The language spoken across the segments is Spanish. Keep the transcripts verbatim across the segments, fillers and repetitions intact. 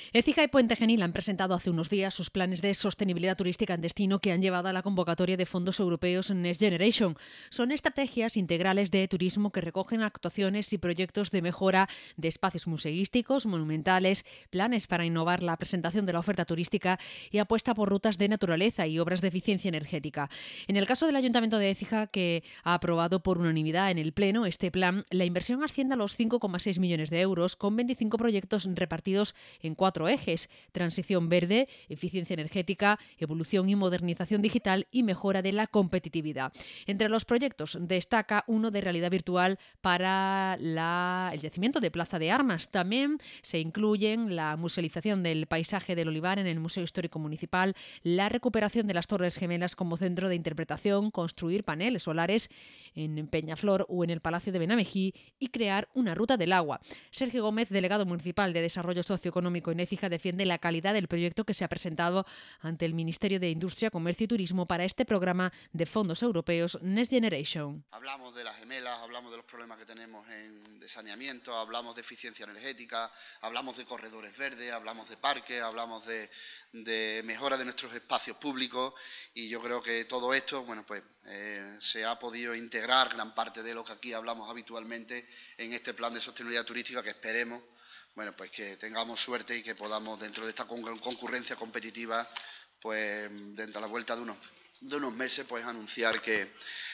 Écija y Puente Genil han presentado hace unos días sus planes de sostenibilidad turística en destino que han llevado a la convocatoria de fondos europeos Next Generation. Son estrategias integrales de turismo que recogen actuaciones y proyectos de mejora de espacios museísticos, monumentales, planes para innovar la presentación de la oferta turística y apuesta por rutas de naturaleza y obras de eficiencia energética. En el caso del Ayuntamiento de Écija, que ha aprobado por unanimidad en el Pleno este plan, la inversión asciende a los cinco coma seis millones de euros con veinticinco proyectos repartidos en cuatro ejes: transición verde, eficiencia energética, evolución y modernización digital y mejora de la competitividad. Entre los proyectos destaca uno de realidad virtual para la, el yacimiento de Plaza de Armas. También se incluyen la musealización del paisaje del olivar en el Museo Histórico Municipal, la recuperación de las Torres Gemelas como centro de interpretación, construir paneles solares en Peñaflor o en el Palacio de Benamejí y crear una ruta del agua. Sergio Gómez, delegado municipal de Desarrollo Socioeconómico en Écija, defiende la calidad del proyecto que se ha presentado ante el Ministerio de Industria, Comercio y Turismo para este programa de fondos europeos Next Generation. Hablamos de las gemelas, hablamos de los problemas que tenemos en, de saneamiento, hablamos de eficiencia energética, hablamos de corredores verdes, hablamos de parques, hablamos de, de mejora de nuestros espacios públicos, y yo creo que todo esto, bueno, pues eh, se ha podido integrar gran parte de lo que aquí hablamos habitualmente en este plan de sostenibilidad turística, que esperemos, bueno, pues que tengamos suerte y que podamos, dentro de esta concurrencia competitiva, pues dentro de la vuelta de unos, de unos meses, pues anunciar que,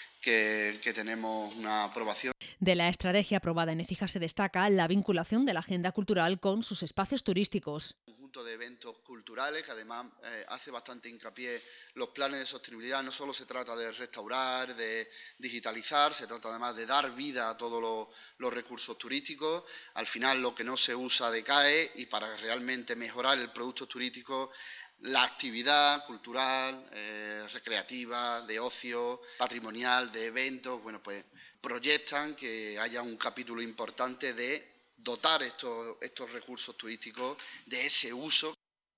que, que tenemos una aprobación. De la estrategia aprobada en Écija se destaca la vinculación de la agenda cultural con sus espacios turísticos. Un conjunto de eventos culturales que además eh, hace bastante hincapié los planes de sostenibilidad. No solo se trata de restaurar, de digitalizar, se trata además de dar vida a todos los, los recursos turísticos. Al final lo que no se usa decae, y para realmente mejorar el producto turístico, la actividad cultural, eh, recreativa, de ocio, patrimonial, de eventos, bueno, pues proyectan que haya un capítulo importante de dotar estos, estos recursos turísticos de ese uso.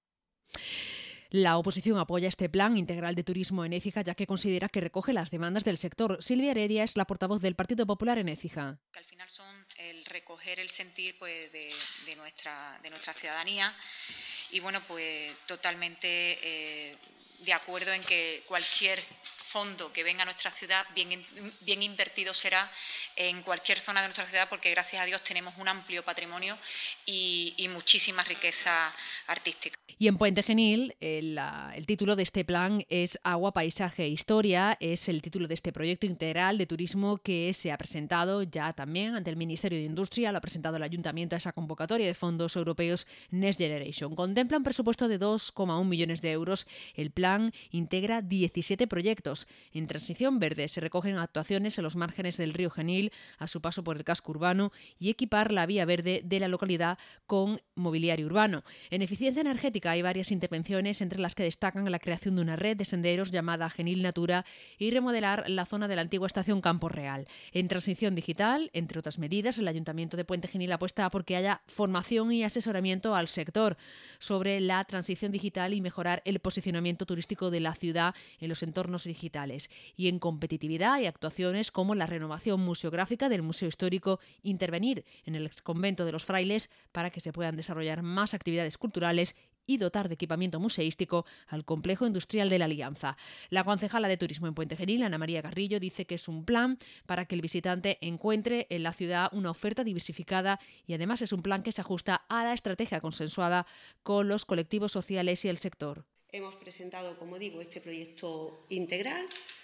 La oposición apoya este plan integral de turismo en Écija, ya que considera que recoge las demandas del sector. Silvia Heredia es la portavoz del Partido Popular en Écija. Que al final son el recoger el sentir pues de, de nuestra de nuestra ciudadanía, y bueno, pues totalmente eh, de acuerdo en que cualquier fondo que venga a nuestra ciudad, bien, bien invertido será en cualquier zona de nuestra ciudad, porque gracias a Dios tenemos un amplio patrimonio y, y muchísima riqueza artística. Y en Puente Genil, el, el título de este plan es Agua, Paisaje e Historia. Es el título de este proyecto integral de turismo que se ha presentado ya también ante el Ministerio de Industria. Lo ha presentado el Ayuntamiento a esa convocatoria de fondos europeos Next Generation. Contempla un presupuesto de dos coma uno millones de euros. El plan integra diecisiete proyectos. En transición verde se recogen actuaciones en los márgenes del río Genil a su paso por el casco urbano y equipar la vía verde de la localidad con mobiliario urbano. En eficiencia energética hay varias intervenciones, entre las que destacan la creación de una red de senderos llamada Genil Natura y remodelar la zona de la antigua estación Campo Real. En transición digital, entre otras medidas, el Ayuntamiento de Puente Genil apuesta porque haya formación y asesoramiento al sector sobre la transición digital y mejorar el posicionamiento turístico de la ciudad en los entornos digitales. Y en competitividad hay actuaciones como la renovación museográfica del Museo Histórico, intervenir en el exconvento de los Frailes para que se puedan desarrollar más actividades culturales y dotar de equipamiento museístico al complejo industrial de la Alianza. La concejala de Turismo en Puente Genil, Ana María Carrillo, dice que es un plan para que el visitante encuentre en la ciudad una oferta diversificada, y además es un plan que se ajusta a la estrategia consensuada con los colectivos sociales y el sector. Hemos presentado, como digo, este proyecto integral,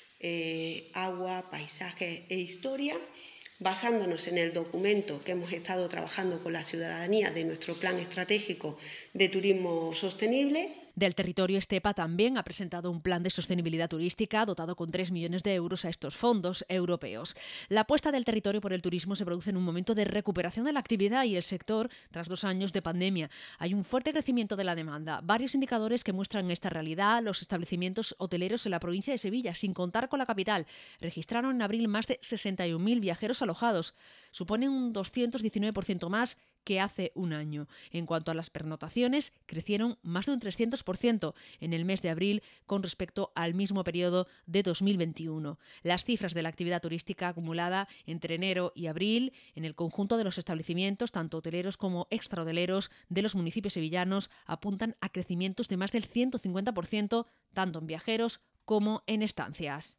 eh, Agua, Paisaje e Historia, basándonos en el documento que hemos estado trabajando con la ciudadanía de nuestro Plan Estratégico de Turismo Sostenible. Del territorio, Estepa también ha presentado un plan de sostenibilidad turística dotado con tres millones de euros a estos fondos europeos. La apuesta del territorio por el turismo se produce en un momento de recuperación de la actividad y el sector tras dos años de pandemia. Hay un fuerte crecimiento de la demanda. Varios indicadores que muestran esta realidad. Los establecimientos hoteleros en la provincia de Sevilla, sin contar con la capital, registraron en abril más de sesenta y un mil viajeros alojados. Supone un doscientos diecinueve por ciento más que hace un año. En cuanto a las pernotaciones, crecieron más de un trescientos por ciento en el mes de abril con respecto al mismo periodo de dos mil veintiuno. Las cifras de la actividad turística acumulada entre enero y abril en el conjunto de los establecimientos, tanto hoteleros como extrahoteleros de los municipios sevillanos, apuntan a crecimientos de más del ciento cincuenta por ciento, tanto en viajeros como en estancias.